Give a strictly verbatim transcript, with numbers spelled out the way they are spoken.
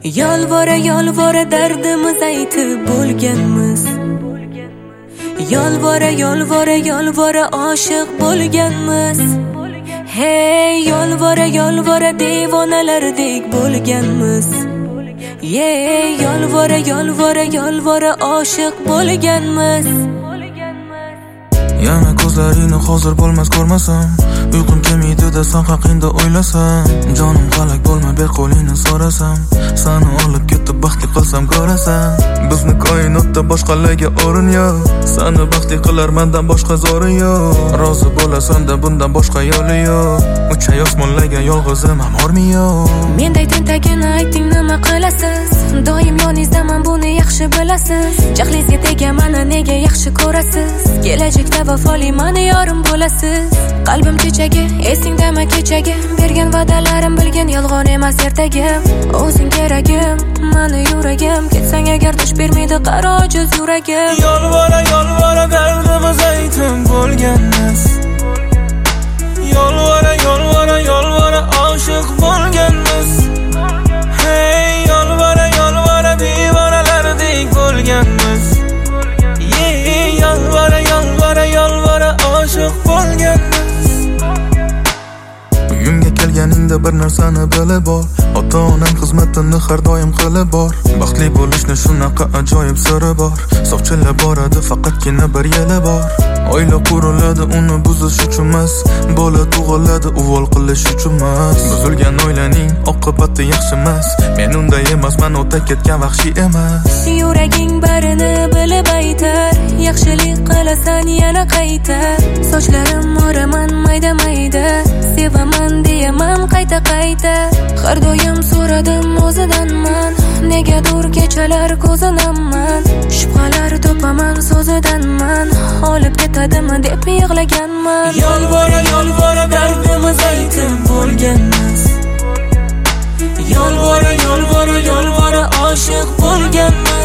Yolvora yolvora dardimiz aytib bo'lganmiz. Yolvora yolvora yolvora oshiq bo'lganmiz. Hey, yolvora yolvora devonalardek bo'lganmiz. Yey, yolvora yolvora yolvora oshiq bo'lganmiz. Yana ko'zlaringni hozir bo'lmas ko'rmasam, uyqum kelmaydi desan haqingda o'ylasam, jonim qalak bo'lma ber qo'lingni so'rasam, seni olib ketib baxtli qilsam ko'rasan. Bizni koinotda boshqalarga o'rin yo'q, seni baxtli qilar mendan boshqa zo'ri yo'q. Rozi bo'lasan-da bundan boshqa yo'li yo'q. Uchay osmonlarga yolg'izim amormi yo'q. Menday tentagini ayting nima qilasiz? Doim yoningizdaman buni yaxshi bilasiz. Jahlingizga tegaman nega yaxshi ko'rasiz? Kelajakda vafoli mani yorim bo'lasiz. Qalbim chechagi, esingdami kechagi? Bergan va'dalarim bilgan yolg'on emas ertagim. O'zing keragim, mani yuragim. Ketsang agar dush bermaydi qaro ojiz yuragim. Yolvora yolvora dardimiz aytib bo'lganmiz. Yolvora yolvora yolvora oshiq bo'lganmiz. Hey, yolvora yolvora devonalardek bo'lganmiz. Yey, yolvora yolvora yolvora oshiq bo'lganmiz. Uyimga kelganingda bir narsani bilib bor, ota-onam xizmatini har doim qilib bor. Baxtli bo'lishni shunaqa ajoyib siri bor. Sovchilar boradi faqatgina bir yili bor. Oila quriladi uni buzish uchun emas, bola tug'iladi uvol qilish uchun emas. Buzilgan oilaning oqibati yaxshi emas. Men unday emasman, o'ta ketgan vahshiy emas. Yuraging barini bilib aytar, yaxshilik qilasan yana qaytar. Sochlarim o'raman mayda mayda, sevaman deyaman qayta qayta. Har doim so'radim o'zidanman, negadir kechalar ko'zinaman. Shubhalar topaman so'zidanman, olib ketadimi deb yig'laganman. Yolvora yolvora dardimiz aytib bo'lganmiz. Yolvora yolvora yolvora oshiq bo'lganmiz.